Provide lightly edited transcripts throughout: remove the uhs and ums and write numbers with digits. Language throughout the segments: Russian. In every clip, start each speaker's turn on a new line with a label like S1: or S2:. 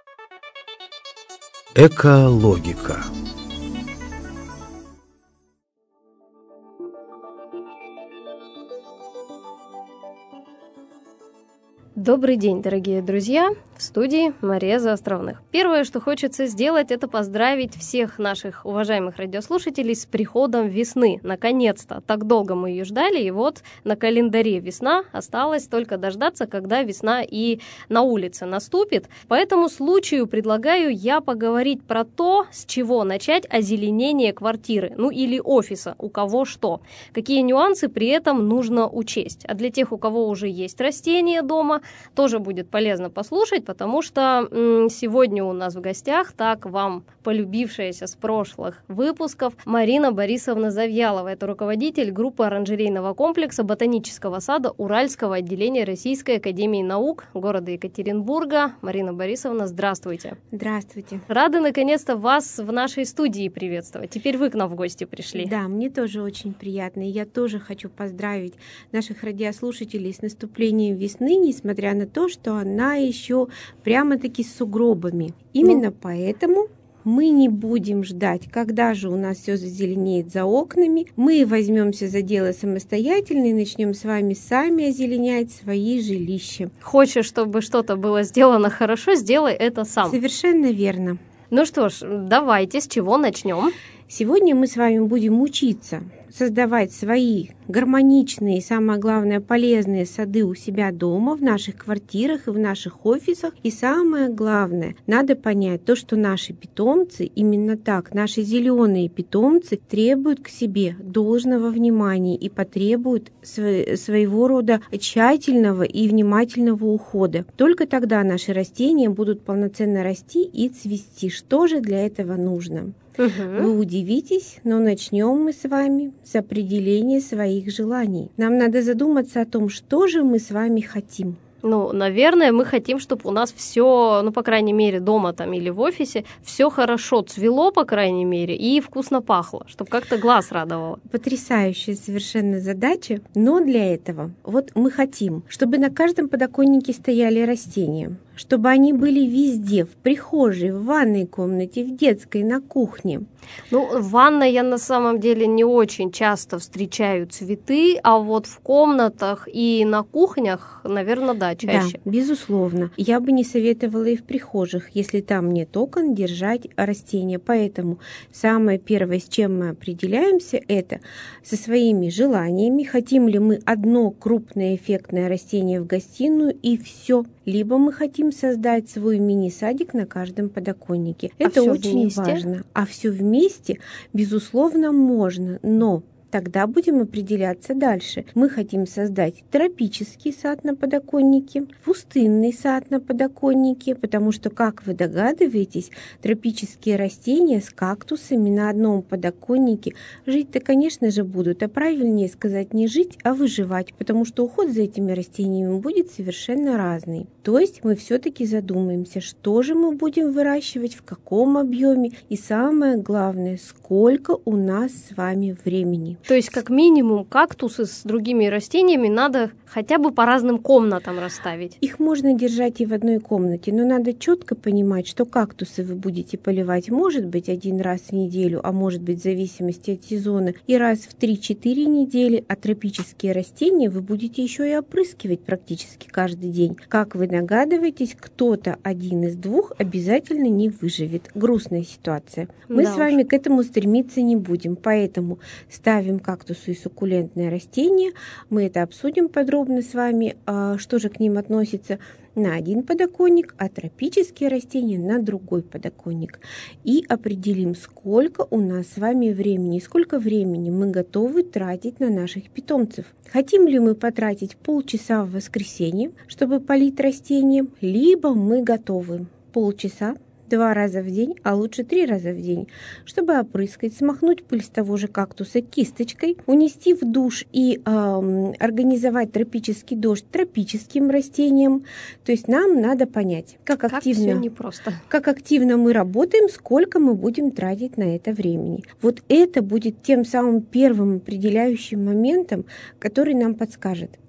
S1: Экологика.
S2: Добрый день, дорогие друзья! В студии Мария Заостровных. Первое, что хочется сделать, это поздравить всех наших уважаемых радиослушателей с приходом весны. Наконец-то! Так долго мы ее ждали, и вот на календаре весна. Осталось только дождаться, когда весна и на улице наступит. По этому случаю предлагаю я поговорить про то, с чего начать озеленение квартиры, или офиса, у кого что. Какие нюансы при этом нужно учесть. А для тех, у кого уже есть растения дома, тоже будет полезно послушать, потому что сегодня у нас в гостях так вам полюбившаяся с прошлых выпусков Марина Борисовна Завьялова. Это руководитель группы оранжерейного комплекса ботанического сада Уральского отделения Российской академии наук города Екатеринбурга. Марина Борисовна, здравствуйте.
S3: Здравствуйте.
S2: Рады наконец-то вас в нашей студии приветствовать. Теперь вы к нам в гости пришли.
S3: Да, мне тоже очень приятно. И я тоже хочу поздравить наших радиослушателей с наступлением весны, несмотря на то, что она еще прямо-таки с сугробами. Именно поэтому мы не будем ждать, когда же у нас все зазеленеет за окнами. Мы возьмемся за дело самостоятельно и начнем с вами сами озеленять свои жилища.
S2: Хочешь, чтобы что-то было сделано хорошо, сделай это сам.
S3: Совершенно верно.
S2: Ну что ж, давайте, с чего начнем?
S3: Сегодня мы с вами будем учиться создавать свои гармоничные и, самое главное, полезные сады у себя дома, в наших квартирах и в наших офисах. И самое главное, надо понять то, что наши питомцы, именно так, наши зеленые питомцы требуют к себе должного внимания и потребуют своего рода тщательного и внимательного ухода. Только тогда наши растения будут полноценно расти и цвести. Что же для этого нужно? Вы удивитесь, но начнем мы с вами с определения своих желаний. Нам надо задуматься о том, что же мы с вами хотим.
S2: Наверное, мы хотим, чтобы у нас все, по крайней мере, дома там или в офисе, все хорошо цвело, по крайней мере, и вкусно пахло, чтобы как-то глаз радовало.
S3: Потрясающая совершенно задача, но для этого мы хотим, чтобы на каждом подоконнике стояли растения, чтобы они были везде, в прихожей, в ванной комнате, в детской, на кухне.
S2: В ванной я на самом деле не очень часто встречаю цветы, а вот в комнатах и на кухнях, наверное, да, чаще.
S3: Да, безусловно. Я бы не советовала и в прихожих, если там нет окон, держать растения. Поэтому самое первое, с чем мы определяемся, это со своими желаниями. Хотим ли мы одно крупное эффектное растение в гостиную и все, либо мы хотим создать свой мини-садик на каждом подоконнике. Это очень важно. А все вместе, безусловно, можно, но тогда будем определяться дальше. Мы хотим создать тропический сад на подоконнике, пустынный сад на подоконнике, потому что, как вы догадываетесь, тропические растения с кактусами на одном подоконнике жить-то, конечно же, будут, а правильнее сказать не жить, а выживать, потому что уход за этими растениями будет совершенно разный. То есть мы все-таки задумаемся, что же мы будем выращивать, в каком объеме и, самое главное, сколько у нас с вами времени.
S2: То есть, как минимум, кактусы с другими растениями надо хотя бы по разным комнатам расставить.
S3: Их можно держать и в одной комнате, но надо четко понимать, что кактусы вы будете поливать, может быть, 1 раз в неделю, а может быть, в зависимости от сезона, и раз в 3-4 недели, а тропические растения вы будете еще и опрыскивать практически каждый день. Как вы догадываетесь, кто-то один из двух обязательно не выживет. Грустная ситуация. Мы с вами к этому стремиться не будем, поэтому ставим кактусы и суккулентные растения. Мы это обсудим подробно с вами, что же к ним относится, на один подоконник, а тропические растения на другой подоконник. И определим, сколько у нас с вами времени, сколько времени мы готовы тратить на наших питомцев. Хотим ли мы потратить полчаса в воскресенье, чтобы полить растения, либо мы готовы полчаса 2 раза в день, а лучше 3 раза в день, чтобы опрыскать, смахнуть пыль с того же кактуса кисточкой, унести в душ и организовать тропический дождь тропическим растениям. То есть нам надо понять, как активно мы работаем, сколько мы будем тратить на это времени. Вот это будет тем самым первым определяющим моментом, который нам подскажет,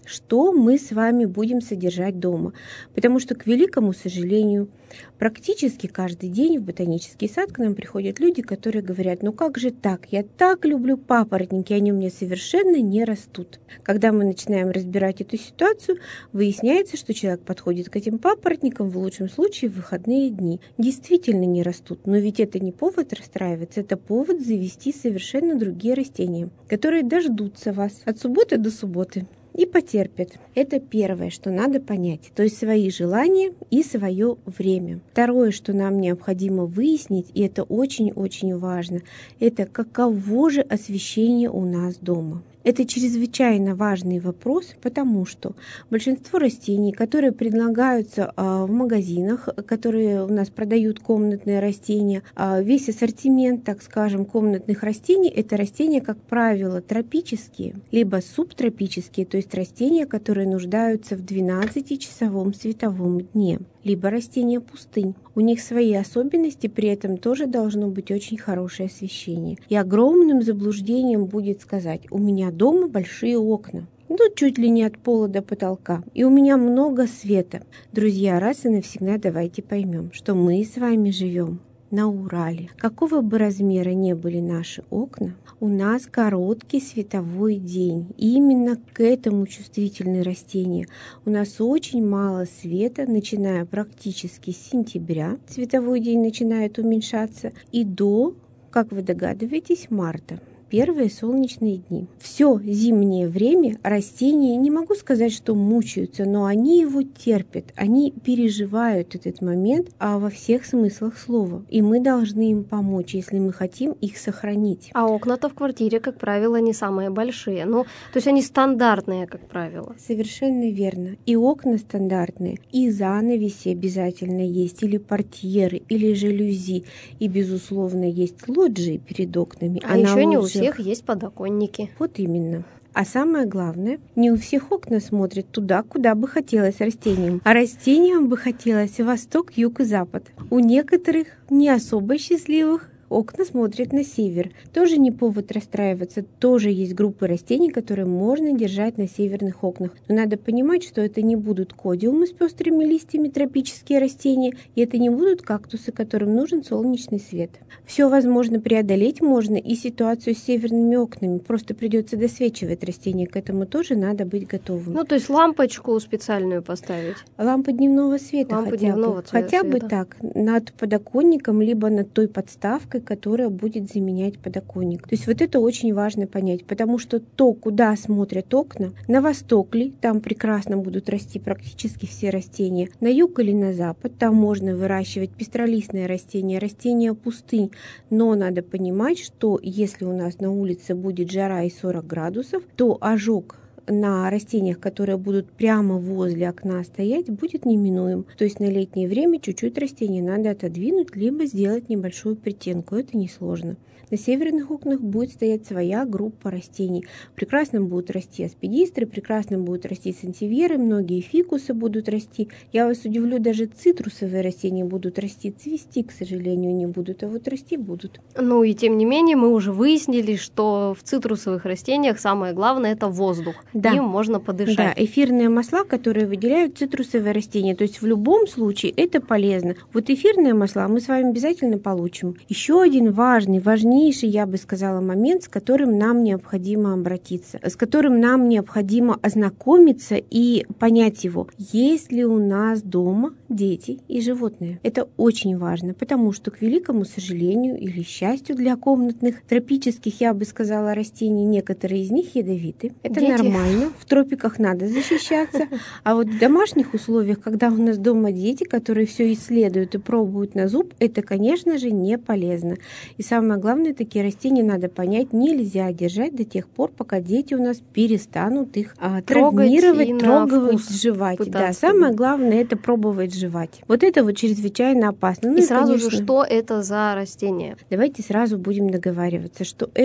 S3: что мы с вами будем содержать дома. Потому что, к великому сожалению, практически каждый день в ботанический сад к нам приходят люди, которые говорят: ну как же так, я так люблю папоротники, они у меня совершенно не растут. Когда мы начинаем разбирать эту ситуацию, выясняется, что человек подходит к этим папоротникам в лучшем случае в выходные дни. Действительно не растут, но ведь это не повод расстраиваться, это повод завести совершенно другие растения, которые дождутся вас от субботы до субботы и потерпят. Это первое, что надо понять, то есть свои желания и свое время. Второе, что нам необходимо выяснить, и это очень-очень важно, это каково же освещение у нас дома. Это чрезвычайно важный вопрос, потому что большинство растений, которые предлагаются в магазинах, которые у нас продают комнатные растения, весь ассортимент, так скажем, комнатных растений, это растения, как правило, тропические, либо субтропические, то есть растения, которые нуждаются в 12-часовом световом дне, либо растения пустынь. У них свои особенности, при этом тоже должно быть очень хорошее освещение. И огромным заблуждением будет сказать: у меня дома большие окна, чуть ли не от пола до потолка, и у меня много света. Друзья, раз и навсегда давайте поймем, что мы с вами живем на Урале. Какого бы размера ни были наши окна, у нас короткий световой день. И именно к этому чувствительны растения. У нас очень мало света, начиная практически с сентября. Световой день начинает уменьшаться и до, как вы догадываетесь, марта. Первые солнечные дни. Все зимнее время растения, не могу сказать, что мучаются, но они его терпят, они переживают этот момент во всех смыслах слова. И мы должны им помочь, если мы хотим их сохранить.
S2: А окна-то в квартире, как правило, не самые большие. То есть они стандартные, как правило.
S3: Совершенно верно. И окна стандартные, и занавеси обязательно есть, или портьеры, или жалюзи. И, безусловно, есть лоджии перед окнами.
S2: А еще не у всех есть подоконники.
S3: Вот именно. А самое главное, не у всех окна смотрят туда, куда бы хотелось растениям. А растениям бы хотелось восток, юг и запад. У некоторых, не особо счастливых, окна смотрят на север. Тоже не повод расстраиваться. Тоже есть группы растений, которые можно держать на северных окнах. Но надо понимать, что это не будут кодиумы с пестрыми листьями, тропические растения, и это не будут кактусы, которым нужен солнечный свет. Все возможно преодолеть можно и ситуацию с северными окнами. Просто придется досвечивать растения. К этому тоже надо быть готовым.
S2: То есть лампочку специальную поставить.
S3: Лампа дневного света хотя бы так. Над подоконником, либо над той подставкой, которая будет заменять подоконник. То есть вот это очень важно понять, потому что то, куда смотрят окна, на восток ли, там прекрасно будут расти практически все растения, на юг или на запад, там можно выращивать пестролистные растения, растения пустынь, но надо понимать, что если у нас на улице будет жара и 40 градусов, то ожог на растениях, которые будут прямо возле окна стоять, будет неминуем. То есть на летнее время чуть-чуть растения надо отодвинуть, либо сделать небольшую притенку. Это несложно. На северных окнах будет стоять своя группа растений. Прекрасно будут расти аспидистры, прекрасно будут расти сансевьеры, многие фикусы будут расти. Я вас удивлю, даже цитрусовые растения будут расти. Цвести, к сожалению, не будут, а вот расти будут.
S2: И тем не менее, мы уже выяснили, что в цитрусовых растениях самое главное – это воздух. Да. Им можно подышать.
S3: Да, эфирные масла, которые выделяют цитрусовые растения. То есть в любом случае это полезно. Вот эфирные масла мы с вами обязательно получим. Еще один важнейший, я бы сказала, момент, с которым нам необходимо обратиться, с которым нам необходимо ознакомиться и понять его. Есть ли у нас дома дети и животные? Это очень важно, потому что, к великому сожалению или счастью для комнатных, тропических, я бы сказала, растений, некоторые из них ядовиты. Это дети. Нормально. В тропиках надо защищаться. А вот в домашних условиях, когда у нас дома дети, которые все исследуют и пробуют на зуб, это, конечно же, не полезно. И самое главное, такие растения, надо понять, нельзя держать до тех пор, пока дети у нас перестанут их травмировать, трогать, жевать. Да, самое главное, это пробовать жевать. Вот это вот чрезвычайно опасно.
S2: И сразу же, что это за растение?
S3: Давайте сразу будем договариваться, что это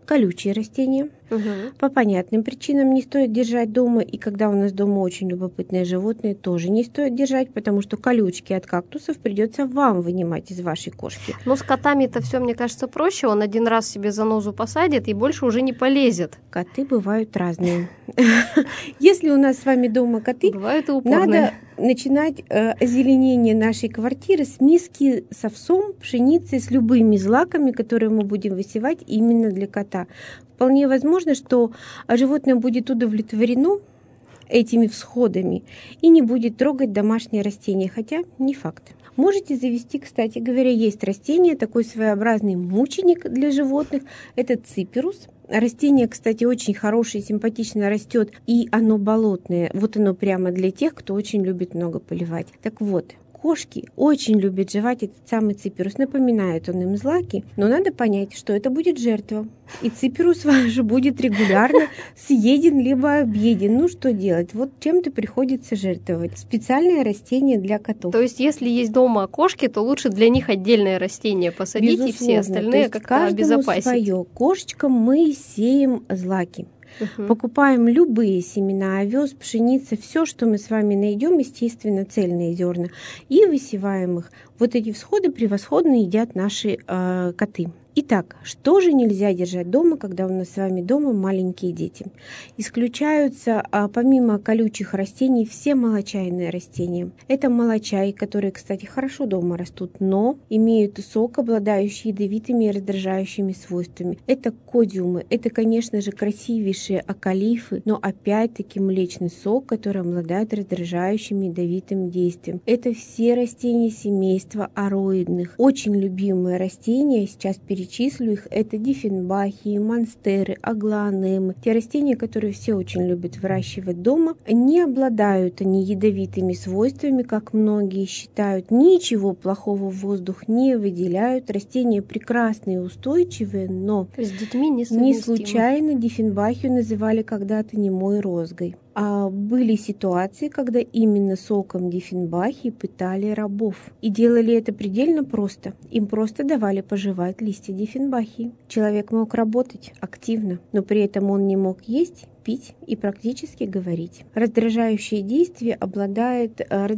S3: колючие растения. По понятным причинам не стоит держать дома, и когда у нас дома очень любопытные животные, тоже не стоит держать, потому что колючки от кактусов придется вам вынимать из вашей кошки.
S2: Но с котами-то все, мне кажется, проще. Он один раз себе занозу посадит и больше уже не полезет.
S3: Коты бывают разные. Если у нас с вами дома коты, надо начинать озеленение нашей квартиры с миски с овсом, пшеницей, с любыми злаками, которые мы будем высевать именно для кота. Вполне возможно, что животное будет удовлетворено этими всходами и не будет трогать домашние растения, хотя не факт. Можете завести, кстати говоря, есть растение, такой своеобразный мученик для животных, это циперус. Растение, кстати, очень хорошее, симпатично растет, и оно болотное. Вот оно прямо для тех, кто очень любит много поливать. Так вот, кошки очень любят жевать этот самый циперус. Напоминает он им злаки, но надо понять, что это будет жертва. И циперус ваш будет регулярно съеден либо объеден. Ну что делать? Вот чем-то приходится жертвовать. Специальное растение для котов.
S2: То есть, если есть дома кошки, то лучше для них отдельное растение посадить, безусловно, и все остальные как-то обезопасить.
S3: Свое. Кошечкам мы сеем злаки. Покупаем любые семена, овес, пшеница, все, что мы с вами найдем, естественно, цельные зерна, и высеваем их. Вот эти всходы превосходно едят наши коты. Итак, что же нельзя держать дома, когда у нас с вами дома маленькие дети? Исключаются, помимо колючих растений, все молочайные растения. Это молочай, которые, кстати, хорошо дома растут, но имеют сок, обладающий ядовитыми и раздражающими свойствами. Это кодиумы, это, конечно же, красивейшие акалифы, но опять-таки млечный сок, который обладает раздражающим ядовитым действием. Это все растения семейства ароидных. Очень любимые растения, сейчас перечислю их, это диффенбахи, монстеры, аглоанемы. Те растения, которые все очень любят выращивать дома, не обладают они ядовитыми свойствами, как многие считают. Ничего плохого в воздух не выделяют. Растения прекрасные, устойчивые, но
S2: с детьми
S3: не случайно диффенбахию называли когда-то немой розгой. А были ситуации, когда именно соком диффенбахии пытали рабов. И делали это предельно просто. Им просто давали пожевать листья диффенбахии. Человек мог работать активно, но при этом он не мог есть, пить и практически говорить. Раздражающим действием обладает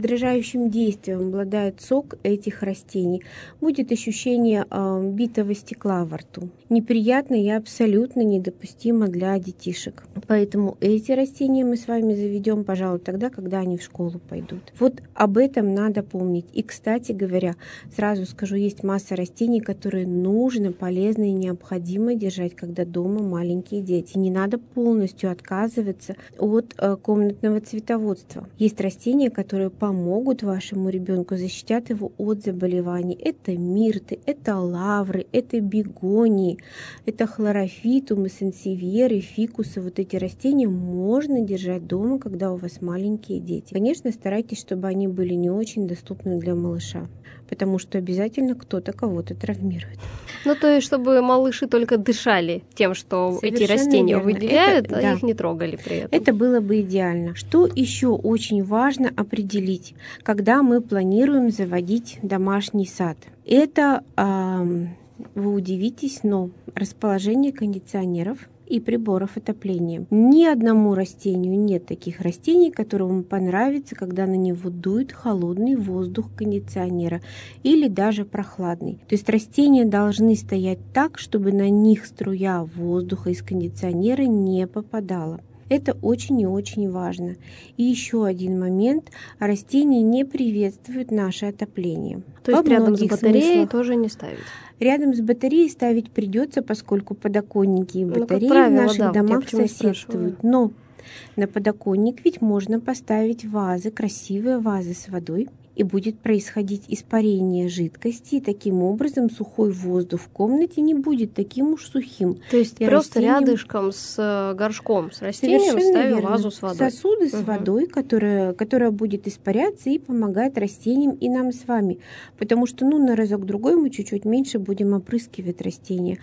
S3: сок этих растений. Будет ощущение битого стекла во рту. Неприятно и абсолютно недопустимо для детишек. Поэтому эти растения мы с вами заведем, пожалуй, тогда, когда они в школу пойдут. Вот об этом надо помнить. И, кстати говоря, сразу скажу, есть масса растений, которые нужно, полезно и необходимо держать, когда дома маленькие дети. Не надо полностью отказываться от комнатного цветоводства. Есть растения, которые помогут вашему ребенку, защитят его от заболеваний. Это мирты, это лавры, это бегонии, это хлорофитумы, сансевьеры, фикусы. Вот эти растения можно держать дома, когда у вас маленькие дети. Конечно, старайтесь, чтобы они были не очень доступны для малыша, потому что обязательно кто-то кого-то травмирует.
S2: Ну, то есть, чтобы малыши только дышали тем, что совершенно эти растения верно. Выделяют, а их не трогали при этом.
S3: Это было бы идеально. Что еще очень важно определить, когда мы планируем заводить домашний сад? Это, вы удивитесь, но расположение кондиционеров и приборов отопления. Ни одному растению нет таких растений, которому понравится, когда на него дует холодный воздух кондиционера или даже прохладный. То есть растения должны стоять так, чтобы на них струя воздуха из кондиционера не попадала. Это очень и очень важно. И еще один момент. Растения не приветствуют наше отопление.
S2: То есть рядом с батареей тоже не ставить?
S3: Рядом с батареей ставить придется, поскольку подоконники и батареи в наших домах соседствуют. Но на подоконник ведь можно поставить вазы, красивые вазы с водой, и будет происходить испарение жидкости, и таким образом сухой воздух в комнате не будет таким уж сухим.
S2: То есть и просто рядышком с горшком, с растением ставим вазу с водой.
S3: Сосуды с водой, которая будет испаряться и помогать растениям и нам с вами. Потому что на разок-другой мы чуть-чуть меньше будем опрыскивать растения. В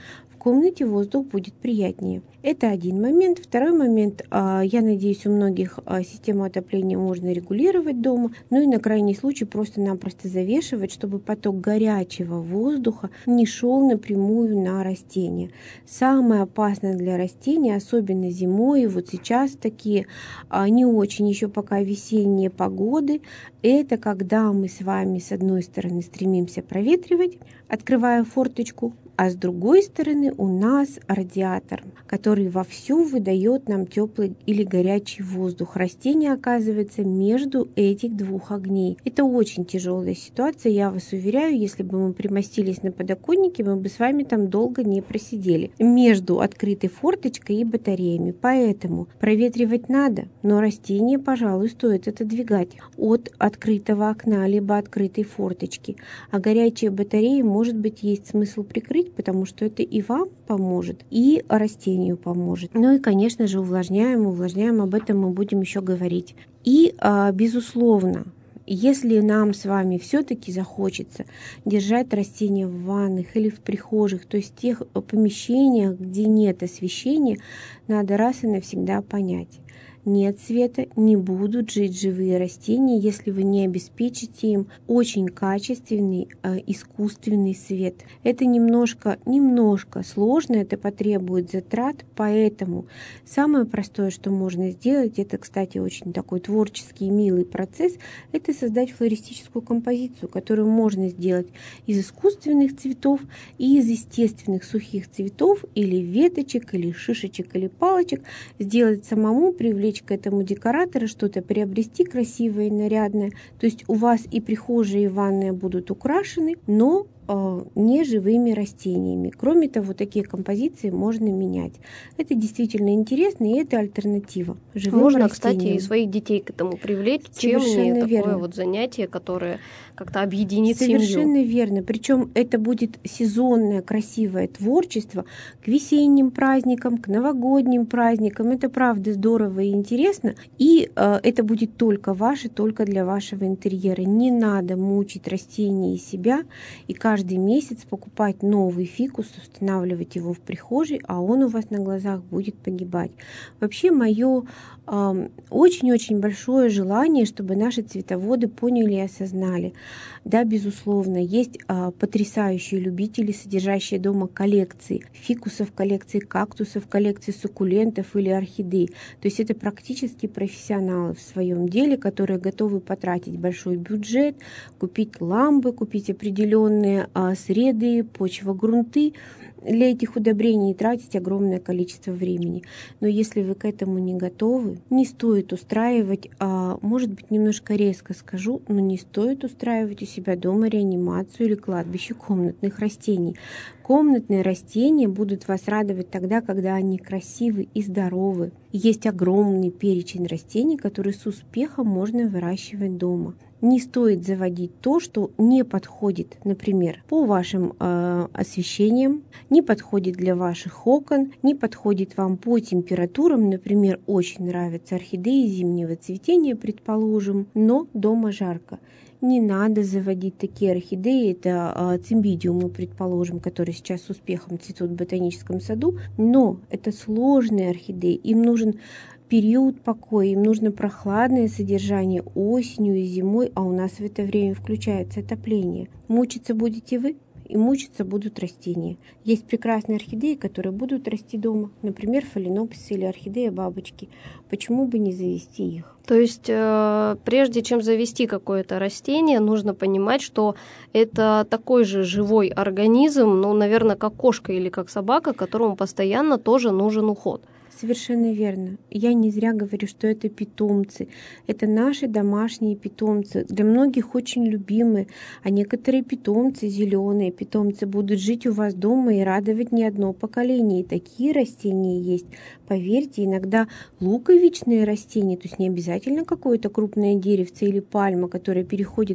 S3: комнате воздух будет приятнее. Это один момент. Второй момент, я надеюсь, у многих систему отопления можно регулировать дома, ну и на крайний случай просто-напросто завешивать, чтобы поток горячего воздуха не шел напрямую на растения. Самое опасное для растений, особенно зимой, вот сейчас такие не очень еще пока весенние погоды, это когда мы с вами с одной стороны стремимся проветривать, открывая форточку, а с другой стороны у нас радиатор, который вовсю выдает нам теплый или горячий воздух. Растение оказывается между этих двух огней. Это очень тяжелая ситуация, я вас уверяю, если бы мы примостились на подоконнике, мы бы с вами там долго не просидели. Между открытой форточкой и батареями. Поэтому проветривать надо, но растение, пожалуй, стоит отодвигать от открытого окна, либо открытой форточки. А горячие батареи, может быть, есть смысл прикрыть, потому что это и вам поможет, и растению поможет. Ну и, конечно же, увлажняем, об этом мы будем еще говорить. И, безусловно, если нам с вами все-таки захочется держать растения в ваннах или в прихожих, то есть в тех помещениях, где нет освещения, надо раз и навсегда понять: нет света, не будут жить живые растения, если вы не обеспечите им очень качественный искусственный свет. Это немножко сложно, это потребует затрат, поэтому самое простое, что можно сделать, это, кстати, очень такой творческий и милый процесс, это создать флористическую композицию, которую можно сделать из искусственных цветов и из естественных сухих цветов или веточек, или шишечек, или палочек, сделать самому, привлечь к этому декоратора, что-то приобрести красивое и нарядное. То есть у вас и прихожая, и ванная будут украшены, но не живыми растениями. Кроме того, такие композиции можно менять. Это действительно интересно, и это альтернатива живым
S2: можно,
S3: растениям.
S2: Кстати, и своих детей к этому привлечь,
S3: Совершенно
S2: чем не
S3: верно.
S2: такое вот занятие, которое как-то объединит семью.
S3: Совершенно верно. Причем это будет сезонное, красивое творчество к весенним праздникам, к новогодним праздникам. Это правда здорово и интересно. И это будет только ваше, только для вашего интерьера. Не надо мучить растения и себя, и каждый месяц покупать новый фикус, устанавливать его в прихожей, а он у вас на глазах будет погибать. Вообще, мое очень-очень большое желание, чтобы наши цветоводы поняли и осознали. Да, безусловно, есть потрясающие любители, содержащие дома коллекции фикусов, коллекции кактусов, коллекции суккулентов или орхидей. То есть это практически профессионалы в своем деле, которые готовы потратить большой бюджет, купить ламбы, купить определенные среды, почвогрунты для этих удобрений и тратить огромное количество времени. Но если вы к этому не готовы, не стоит устраивать, может быть, немножко резко скажу, но не стоит устраивать у себя дома реанимацию или кладбище комнатных растений. Комнатные растения будут вас радовать тогда, когда они красивы и здоровы. Есть огромный перечень растений, которые с успехом можно выращивать дома. Не стоит заводить то, что не подходит, например, по вашим освещениям, не подходит для ваших окон, не подходит вам по температурам. Например, очень нравятся орхидеи зимнего цветения, предположим, но дома жарко. Не надо заводить такие орхидеи, это цимбидиумы, предположим, которые сейчас с успехом цветут в ботаническом саду, но это сложные орхидеи, им нужен период покоя, им нужно прохладное содержание осенью и зимой, а у нас в это время включается отопление. Мучиться будете вы, и мучиться будут растения. Есть прекрасные орхидеи, которые будут расти дома, например, фаленопсис или орхидея бабочки. Почему бы не завести их?
S2: То есть прежде чем завести какое-то растение, нужно понимать, что это такой же живой организм, ну, наверное, как кошка или как собака, которому постоянно тоже нужен уход.
S3: Совершенно верно. Я не зря говорю, что это питомцы. Это наши домашние питомцы. Для многих очень любимые. А некоторые питомцы, зеленые питомцы, будут жить у вас дома и радовать не одно поколение. И такие растения есть. Поверьте, иногда луковичные растения, то есть не обязательно какое-то крупное деревце или пальма, которая переходит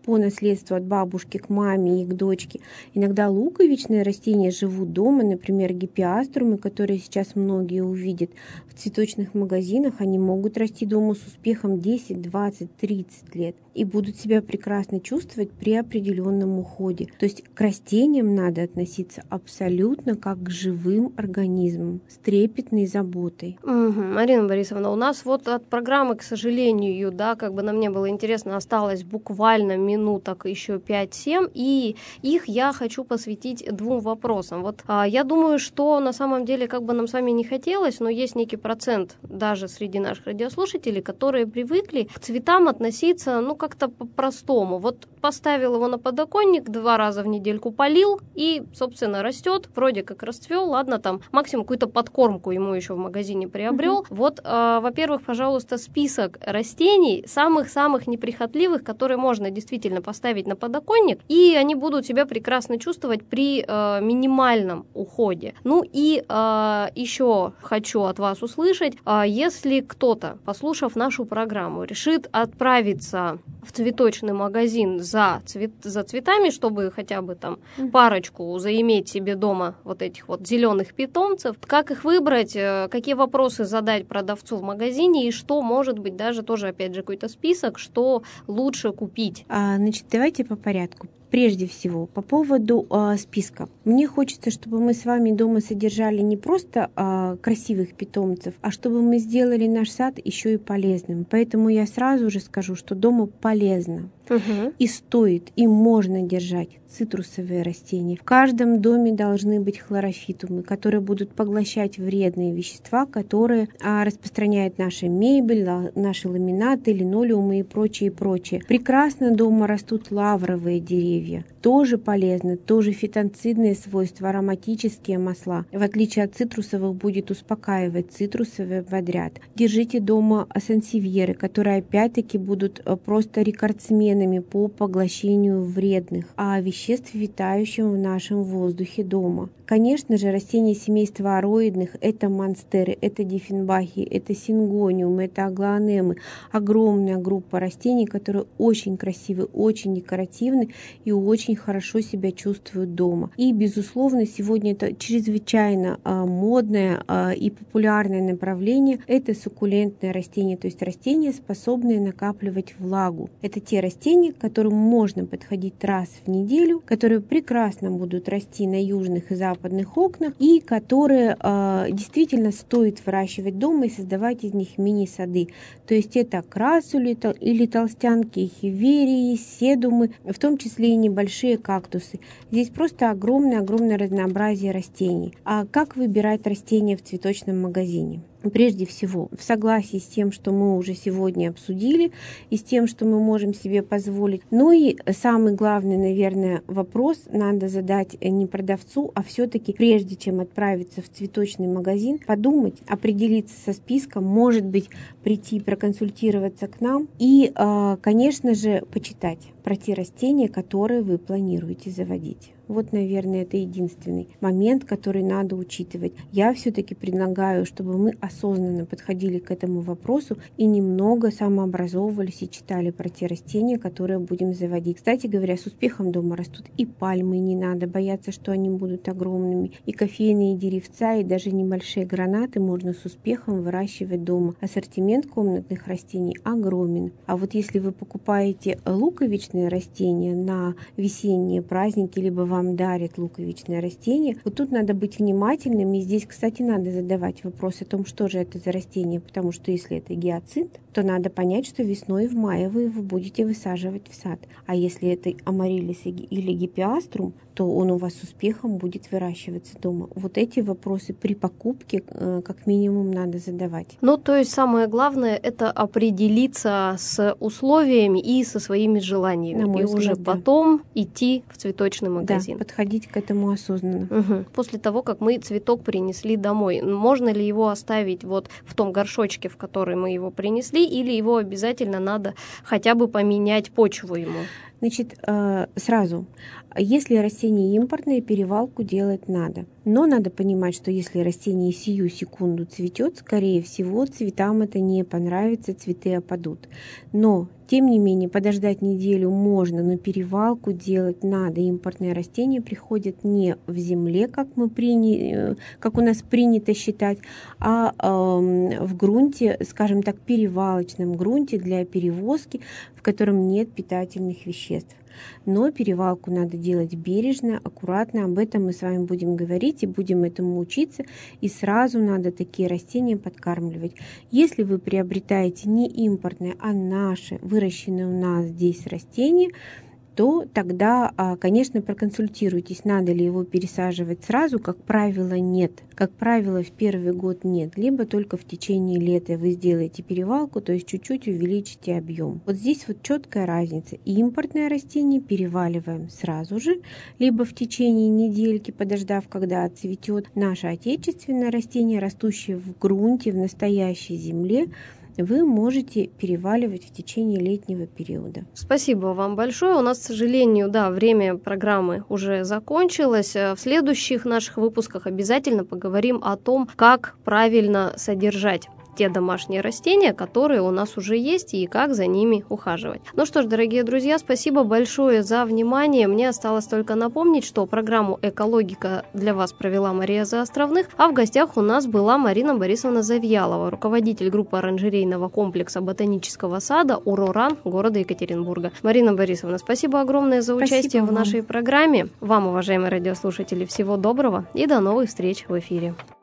S3: по наследству от бабушки к маме и к дочке. Иногда луковичные растения живут дома, например, гипиаструмы, которые сейчас многие увидят в цветочных магазинах, они могут расти дома с успехом 10, 20, 30 лет и будут себя прекрасно чувствовать при определенном уходе. То есть к растениям надо относиться абсолютно как к живым организмам, с трепетной заботой.
S2: Марина Борисовна, у нас вот от программы, к сожалению, да, как бы нам не было интересно, осталось буквально минуток еще 5-7, и их я хочу посвятить двум вопросам. Вот я думаю, что на самом деле, как бы нам с вами не хотелось, но есть некий процент даже среди наших радиослушателей, которые привыкли к цветам относиться, как-то по-простому. Вот поставил его на подоконник, 2 раза в недельку полил, и, собственно, растет, вроде как расцвел, ладно, там максимум какую-то подкормку ему еще в магазине приобрел. Вот, во-первых, пожалуйста, список растений, самых-самых неприхотливых, которые можно действительно поставить на подоконник, и они будут себя прекрасно чувствовать при минимальном уходе. Ну и еще хочу от вас услышать, если кто-то, послушав нашу программу, решит отправиться в цветочный магазин за цветами, чтобы хотя бы там парочку заиметь себе дома вот этих вот зеленых питомцев, как их выбрать, какие вопросы задать продавцу в магазине и что, может быть, даже тоже, опять же, какой-то список, что лучше купить.
S3: Значит, давайте по порядку. Прежде всего, по поводу списка. Мне хочется, чтобы мы с вами дома содержали не просто красивых питомцев, а чтобы мы сделали наш сад еще и полезным. Поэтому я сразу же скажу, что дома полезно. И стоит, и можно держать цитрусовые растения. В каждом доме должны быть хлорофитумы, которые будут поглощать вредные вещества, которые распространяет наша мебель, наши ламинаты, линолеумы и прочее, прочее. Прекрасно дома растут лавровые деревья. Тоже полезно, тоже фитонцидные свойства, ароматические масла. В отличие от цитрусовых, будет успокаивать, цитрусовые бодрят. Держите дома сансевьеры, которые опять-таки будут просто рекордсменами по поглощению вредных веществ, витающих в нашем воздухе дома. Конечно же, растения семейства ароидных — это монстеры, это диффенбахи, это сингониумы, это аглоанемы. Огромная группа растений, которые очень красивы, очень декоративны и очень хорошо себя чувствуют дома. И, безусловно, сегодня это чрезвычайно модное и популярное направление — это суккулентные растения, то есть растения, способные накапливать влагу. Это те растения, к которым можно подходить раз в неделю, которые прекрасно будут расти на южных и западных окнах и которые действительно стоит выращивать дома и создавать из них мини-сады. То есть это красули или толстянки, хиверии, седумы, в том числе и небольшие кактусы. Здесь просто огромное разнообразие растений. А как выбирать растения в цветочном магазине? Прежде всего, в согласии с тем, что мы уже сегодня обсудили, и с тем, что мы можем себе позволить. Ну и самый главный, наверное, вопрос надо задать не продавцу, а все-таки, прежде чем отправиться в цветочный магазин, подумать, определиться со списком, может быть, прийти проконсультироваться к нам и, конечно же, почитать про те растения, которые вы планируете заводить. Вот, наверное, это единственный момент, который надо учитывать. Я все-таки предлагаю, чтобы мы осознанно подходили к этому вопросу и немного самообразовывались и читали про те растения, которые будем заводить. Кстати говоря, с успехом дома растут и пальмы, не надо бояться, что они будут огромными, и кофейные деревца, и даже небольшие гранаты можно с успехом выращивать дома. Ассортимент комнатных растений огромен. А вот если вы покупаете луковичные растения на весенние праздники, либо вам дарят луковичные растения, вот тут надо быть внимательным. И здесь, кстати, надо задавать вопрос о том, что же это за растение, потому что если это гиацинт, то надо понять, что весной в мае вы его будете высаживать в сад. А если это амарилис или гипиаструм, то он у вас с успехом будет выращиваться дома. Вот эти вопросы при покупке как минимум надо задавать.
S2: Ну, то есть самое главное — это определиться с условиями и со своими желаниями.
S3: На мой взгляд,
S2: уже
S3: да.
S2: Потом идти в цветочный магазин.
S3: Да, подходить к этому осознанно.
S2: Угу. После того, как мы цветок принесли домой, можно ли его оставить вот в том горшочке, в который мы его принесли, или его обязательно надо хотя бы поменять почву ему?
S3: Значит, сразу, если растение импортное, перевалку делать надо. Но надо понимать, что если растение сию секунду цветет, скорее всего, цветам это не понравится, цветы опадут. Но Тем не менее, подождать неделю можно, но перевалку делать надо. Импортные растения приходят не в земле, как у нас принято считать, а в грунте, скажем так, перевалочном грунте для перевозки, в котором нет питательных веществ. Но перевалку надо делать бережно, аккуратно. Об этом мы с вами будем говорить и будем этому учиться. И сразу надо такие растения подкармливать. Если вы приобретаете не импортные, а наши, выращенные у нас здесь растения, то тогда, конечно, проконсультируйтесь, надо ли его пересаживать сразу. Как правило, нет. Как правило, в первый год нет, либо только в течение лета вы сделаете перевалку, то есть чуть-чуть увеличите объем. Вот здесь вот четкая разница. Импортное растение переваливаем сразу же, либо в течение недельки, подождав, когда отцветет. Наше отечественное растение, растущее в грунте, в настоящей земле, вы можете переваливать в течение летнего периода.
S2: Спасибо вам большое. У нас, к сожалению, время программы уже закончилось. В следующих наших выпусках обязательно поговорим о том, как правильно содержать те домашние растения, которые у нас уже есть, и как за ними ухаживать. Ну что ж, дорогие друзья, спасибо большое за внимание. Мне осталось только напомнить, что программу «Экологика» для вас провела Мария Заостровных, а в гостях у нас была Марина Борисовна Завьялова, руководитель группы оранжерейного комплекса ботанического сада «Уроран» города Екатеринбурга. Марина Борисовна, спасибо огромное за участие в нашей программе. Вам, уважаемые радиослушатели, всего доброго и до новых встреч в эфире.